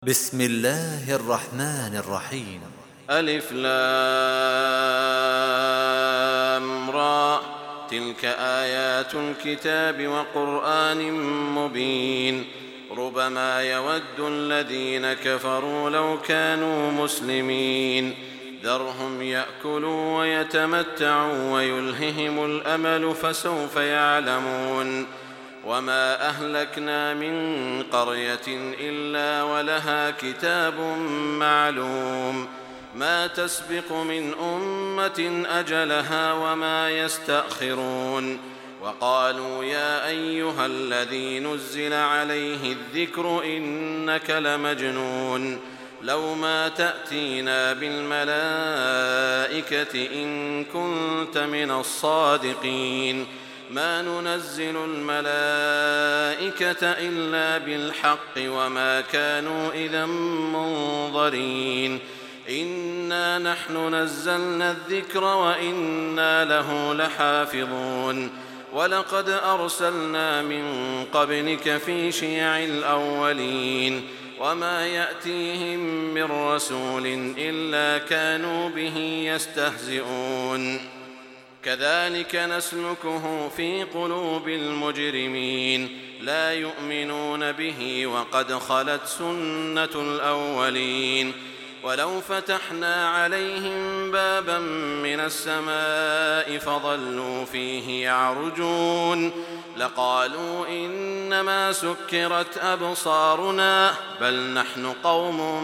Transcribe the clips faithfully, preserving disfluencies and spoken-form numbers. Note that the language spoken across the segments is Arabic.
بسم الله الرحمن الرحيم. ألف لام را تلك آيات الكتاب وقرآن مبين ربما يود الذين كفروا لو كانوا مسلمين ذرهم يأكلوا ويتمتعوا ويلههم الأمل فسوف يعلمون وما أهلكنا من قرية إلا ولها كتاب معلوم ما تسبق من أمة أجلها وما يستأخرون وقالوا يا أيها الذي نزل عليه الذكر إنك لمجنون لو ما تأتينا بالملائكة إن كنت من الصادقين ما ننزل الملائكة إلا بالحق وما كانوا إذا منظرين إنا نحن نزلنا الذكر وإنا له لحافظون ولقد أرسلنا من قبلك في شيع الأولين وما يأتيهم من رسول إلا كانوا به يستهزئون كذلك نسلكه في قلوب المجرمين لا يؤمنون به وقد خلت سنة الأولين ولو فتحنا عليهم بابا من السماء فظلوا فيه يعرجون لقالوا إنما سكرت أبصارنا بل نحن قوم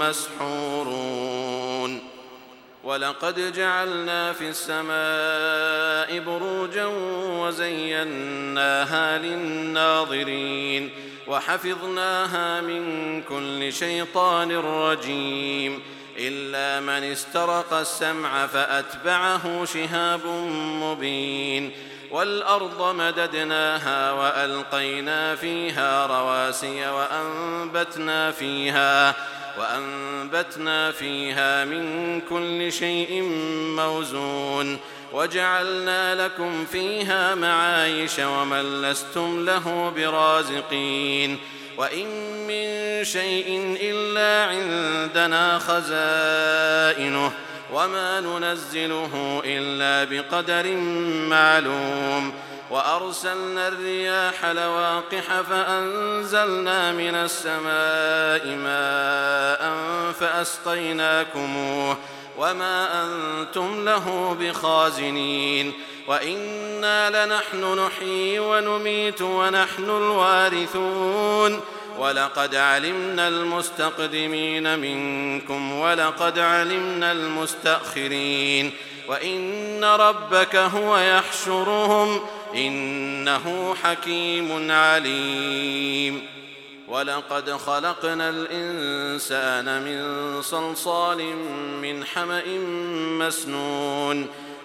مسحورون ولقد جعلنا في السماء بروجا وزيناها للناظرين وحفظناها من كل شيطان رجيم إلا من استرق السمع فأتبعه شهاب مبين والأرض مددناها وألقينا فيها رواسي وأنبتنا فيها وأنبتنا فيها من كل شيء موزون وجعلنا لكم فيها معايش ومن لستم له برازقين وإن من شيء إلا عندنا خزائنه وما ننزله إلا بقدر معلوم وأرسلنا الرياح لواقح فأنزلنا من السماء ماء فأسقيناكموه وما أنتم له بخازنين وإنا لنحن نحيي ونميت ونحن الوارثون ولقد علمنا المستقدمين منكم ولقد علمنا المستأخرين وإن ربك هو يحشرهم إنه حكيم عليم ولقد خلقنا الإنسان من صلصال من حمأ مسنون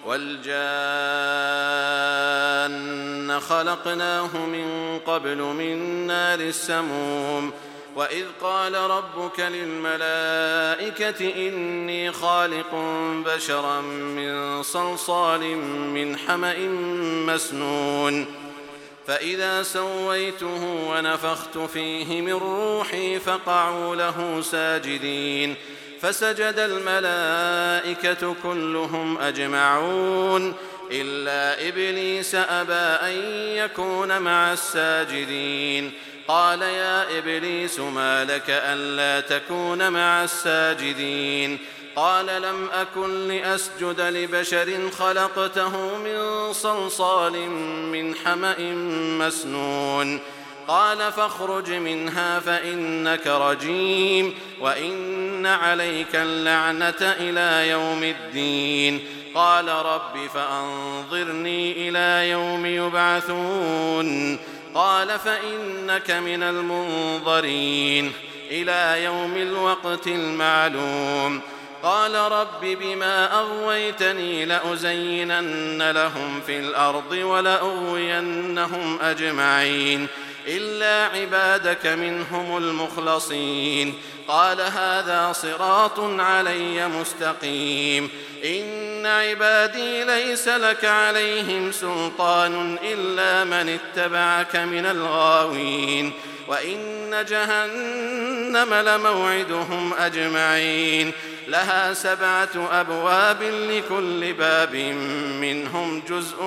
والجان خلقناه من قبل من نار السموم وإذ قال ربك للملائكة إني خالق بشرا من صلصال من حمأ مسنون فإذا سويته ونفخت فيه من روحي فقعوا له ساجدين فسجد الملائكة كلهم أجمعون إلا إبليس أبى أن يكون مع الساجدين قال يا إبليس ما لك ألا تكون مع الساجدين قال لم أكن لأسجد لبشر خلقته من صلصال من حمأ مسنون قال فاخرج منها فإنك رجيم وإن عليك اللعنة إلى يوم الدين قال رب فأنظرني إلى يوم يبعثون قال فإنك من المنظرين إلى يوم الوقت المعلوم قال رب بما أغويتني لأزينن لهم في الأرض ولأغوينهم أجمعين إلا عبادك منهم المخلصين قال هذا صراط علي مستقيم إن عبادي ليس لك عليهم سلطان إلا من اتبعك من الغاوين وإن جهنم لموعدهم أجمعين لها سبعة أبواب لكل باب منهم جزء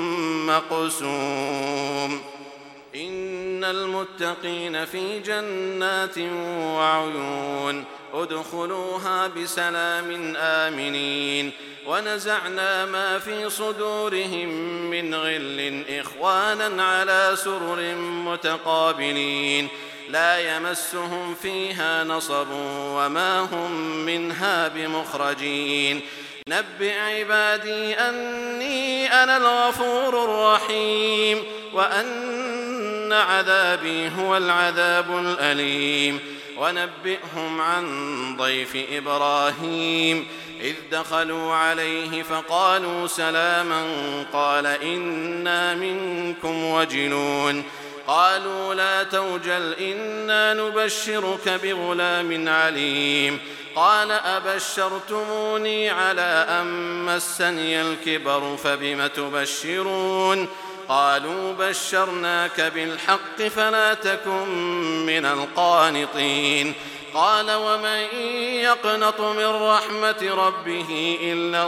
مقسوم إن المتقين في جنات وعيون ادخلوها بسلام آمنين ونزعنا ما في صدورهم من غل إخوانا على سرر متقابلين لا يمسهم فيها نصب وما هم منها بمخرجين نبئ عبادي أني أنا الغفور الرحيم وأن عذابي هو العذاب الأليم ونبئهم عن ضيف إبراهيم إذ دخلوا عليه فقالوا سلاما قال إنا منكم وجلون قالوا لا توجل إنا نبشرك بغلام عليم قال أبشرتموني على أن مسني الكبر فبم تبشرون قالوا بشرناك بالحق فلا تكن من القانطين قال ومن يقنط من رحمة ربه إلا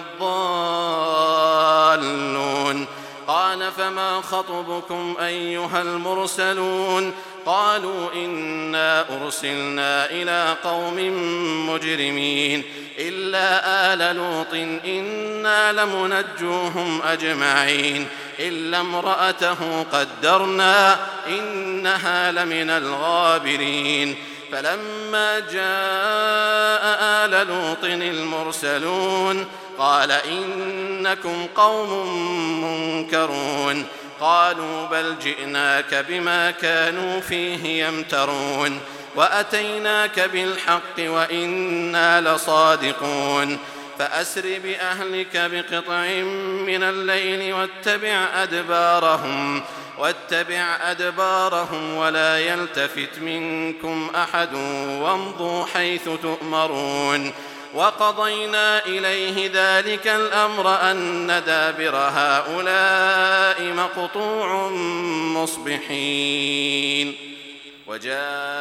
الضالون قال فما خطبكم أيها المرسلون قالوا إنا أرسلنا إلى قوم مجرمين إلا آل لوط إنا لمنجوهم أجمعين إلا امرأته قدرنا إنها لمن الغابرين فلما جاء آل لوط المرسلون قال إنكم قوم منكرون قالوا بل جئناك بما كانوا فيه يمترون وأتيناك بالحق وإنا لصادقون فأسر بأهلك بقطع من الليل واتبع أدبارهم واتبع أدبارهم ولا يلتفت منكم أحد وامضوا حيث تؤمرون وقضينا إليه ذلك الأمر أن دابر هؤلاء مقطوع مصبحين وجاء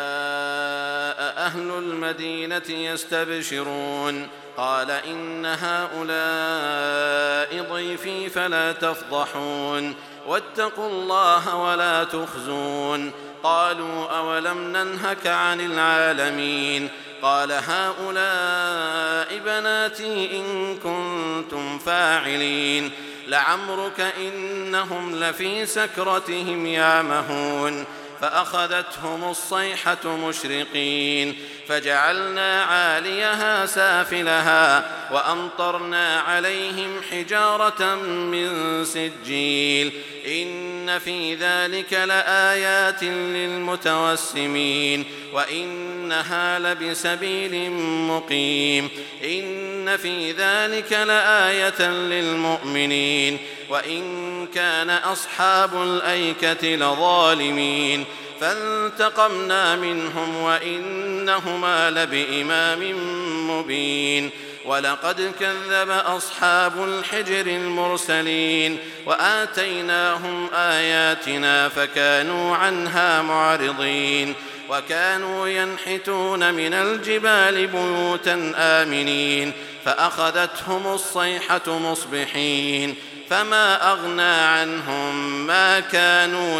أهل المدينة يستبشرون قال إن هؤلاء ضيفي فلا تفضحون واتقوا الله ولا تخزون قالوا أولم ننهك عن العالمين قال هؤلاء بناتي إن كنتم فاعلين لعمرك إنهم لفي سكرتهم يعمهون فأخذتهم الصيحة مشرقين فجعلنا عاليها سافلها وأمطرنا عليهم حجارة من سجيل إن في ذلك لآيات للمتوسمين وإنها لبسبيل مقيم إن في ذلك لآية للمؤمنين وإن كان أصحاب الأيكة لظالمين فانتقمنا منهم وإنهما لبإمام مبين ولقد كذب أصحاب الحجر المرسلين وآتيناهم آياتنا فكانوا عنها معرضين وكانوا ينحتون من الجبال بيوتا آمنين فأخذتهم الصيحة مصبحين فما أغنى عنهم ما كانوا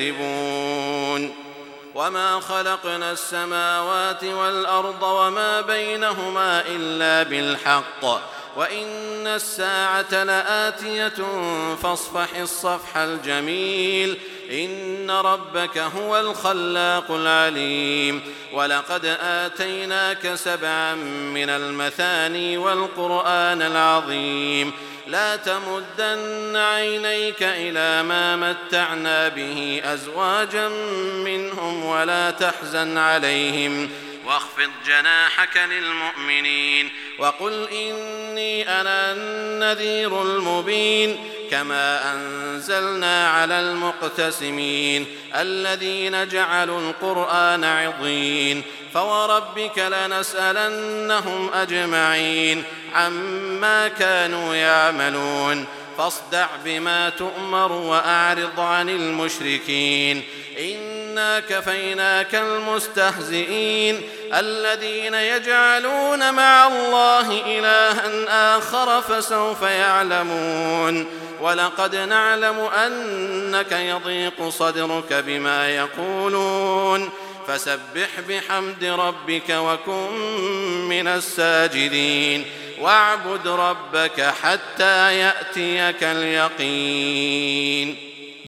يكسبون وما خلقنا السماوات والأرض وما بينهما إلا بالحق وإن الساعة لآتية فاصفح الصفح الجميل إن ربك هو الخلاق العليم ولقد آتيناك سبعا من المثاني والقرآن العظيم لا تمدن عينيك إلى ما متعنا به أزواجا منهم ولا تحزن عليهم واخفض جناحك للمؤمنين وقل إني أنا النذير المبين كما أنزلنا على المقتسمين الذين جعلوا القرآن عضين فوربك لنسألنهم أجمعين عما كانوا يعملون فاصدع بما تؤمر وأعرض عن المشركين إن إنا كفيناك المستهزئين الذين يجعلون مع الله إلها آخر فسوف يعلمون ولقد نعلم أنك يضيق صدرك بما يقولون فسبح بحمد ربك وكن من الساجدين واعبد ربك حتى يأتيك اليقين